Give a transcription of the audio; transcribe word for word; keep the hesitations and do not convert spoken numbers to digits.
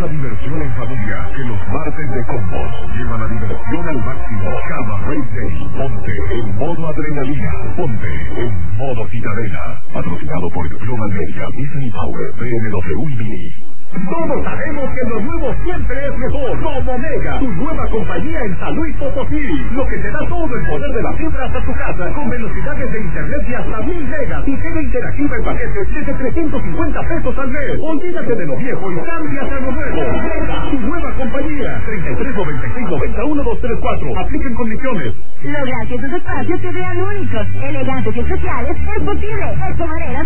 la diversión en familia que los martes de combos. Lleva la diversión al máximo. Cada Race Day. Ponte en modo adrenalina. Ponte en modo Citadela. Patrocinado por Global Media, Disney Power, B M W y Mini. Todos sabemos que lo nuevo siempre es mejor. Como Mega, tu nueva compañía en San Luis Potosí. Lo que te da todo el poder de la fibra hasta tu casa, con velocidades de internet de hasta mil megas y tele interactiva en paquetes desde trescientos cincuenta pesos al mes. Olvídate de lo viejo y cámbiate a lo nuevo. Mega, tu nueva compañía. treinta y tres noventa y seis noventa uno dos tres cuatro. Apliquen condiciones. Lograr que tus espacios se vean únicos, elegantes y especiales es posible. Es tu manera